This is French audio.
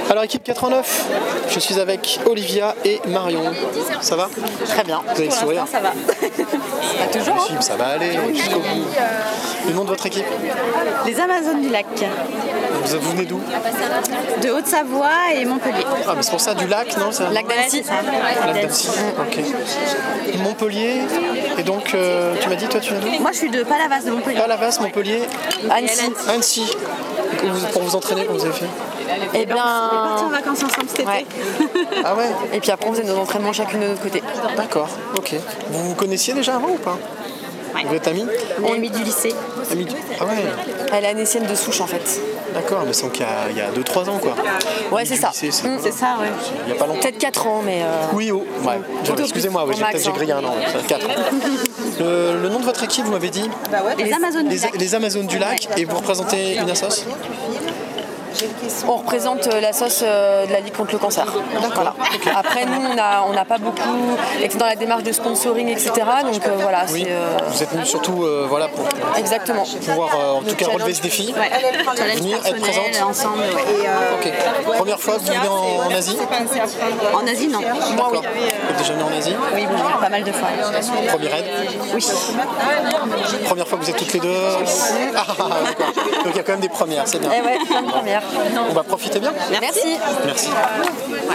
Alors équipe 89, je suis avec Olivia et Marion. Ça va? Très bien. Vous avez le sourire? Ça va. Pas toujours. Hein. Ça va aller jusqu'au bout. Le nom de votre équipe? Les Amazones du lac. Vous venez d'où? De Haute-Savoie et Montpellier. Ah, mais c'est pour ça, du lac, non ça? Lac d'Annecy. Lac d'Annecy, ok. Montpellier, et donc tu m'as dit, toi tu viens d'où? Moi je suis de Palavas de Montpellier. Palavas, Montpellier, Annecy. Annecy. Pour vous entraîner, comment vous avez fait? Eh bien. On est partis en vacances ensemble cet été. Ouais. Ah ouais? Et puis après on faisait nos entraînements chacune de notre côté. D'accord, ok. Vous vous connaissiez déjà avant ou pas? Ouais. Vous êtes amis? On est mis du lycée. Amis? Ah ouais, Elle est anécienne de souche en fait. d'accord, mais c'est donc il y a 2-3 ans quoi. Ouais, c'est Du ça. lycée, C'est ça, ouais. Il y a pas longtemps. Peut-être 4 ans, mais. Oui, oh, ouais. Plutôt Excusez-moi, plus, ouais, au max, j'ai grillé un an, 4 ans. Le nom de votre équipe, vous m'avez dit? Les Amazones du lac. Les Amazones du lac, et vous représentez une assoce? On représente la sauce de la Ligue contre le cancer. Voilà. Après, nous, on n'a pas beaucoup été dans la démarche de sponsoring, etc. Donc voilà, Oui, c'est. vous êtes venus surtout voilà, pour Exactement. pouvoir en tout cas relever ce défi. Challenge Venir, être personnel présente. ensemble. Ouais. Ok. Première fois que vous venez en Asie? En Asie, non. Moi, oui. Vous êtes déjà venu en Asie? Oui, bon, pas mal de fois. Premier raid? Oui. Première fois que vous êtes toutes les deux? Ah, d'accord. Donc il y a quand même des premières, c'est bien. Eh ouais, plein de premières. On va profiter bien. Merci. Merci.